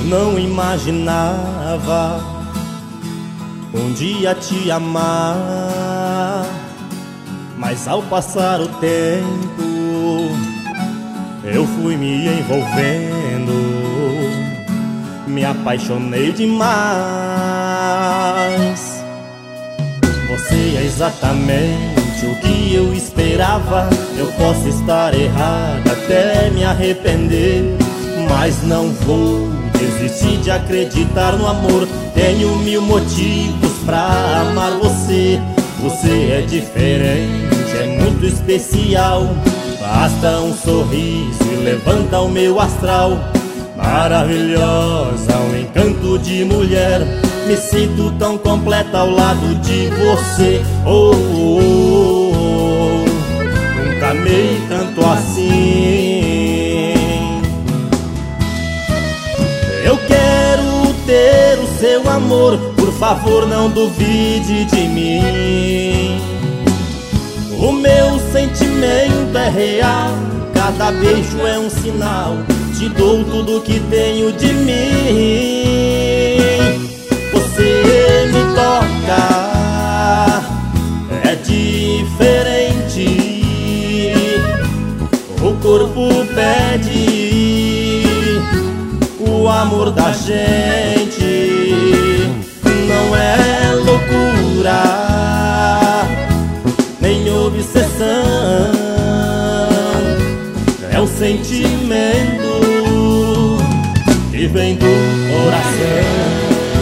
Não imaginava um dia te amar, mas ao passar o tempo eu fui me envolvendo, me apaixonei demais. Você é exatamente o que eu esperava. Eu posso estar errado, até me arrepender, mas não vou desistir de acreditar no amor. Tenho mil motivos pra amar você. Você é diferente, é muito especial. Basta um sorriso e levanta o meu astral. Maravilhosa, um encanto de mulher. Me sinto tão completa ao lado de você. Oh, oh, oh, nunca amei tanto assim. Eu quero ter o seu amor, por favor não duvide de mim. O meu sentimento é real, cada beijo é um sinal. Te dou tudo que tenho de mim. Você me toca, é diferente. O corpo pede o amor da gente. Não é loucura, nem obsessão, é um sentimento que vem do coração.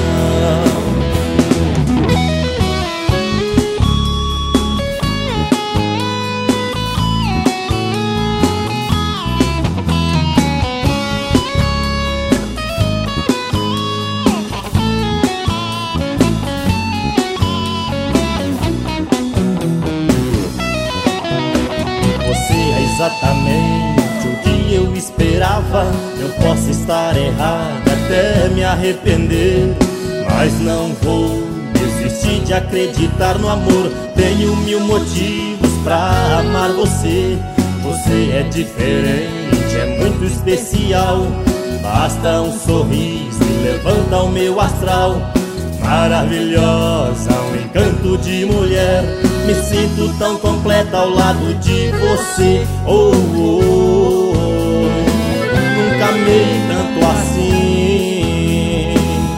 Exatamente o que eu esperava. Eu posso estar errado, até me arrepender, mas não vou desistir de acreditar no amor. Tenho mil motivos pra amar você. Você é diferente, é muito especial. Basta um sorriso e levanta o meu astral. Maravilhosa, um encanto de mulher. Me sinto tão completa ao lado de você. Oh, oh, oh, nunca amei tanto assim.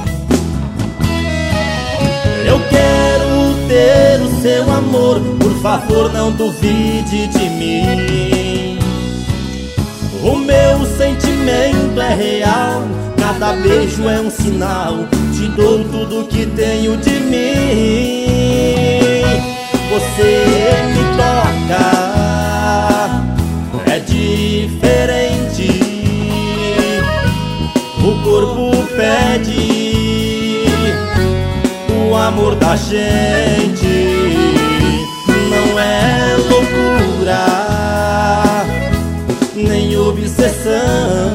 Eu quero ter o seu amor, por favor não duvide de mim. O meu sentimento é real, cada beijo é um sinal. Te dou tudo que tenho de mim. Você me toca, é diferente. O corpo pede o amor da gente. Não é loucura, nem obsessão,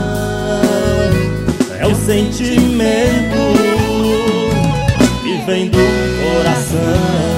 é o sentimento que vem do coração.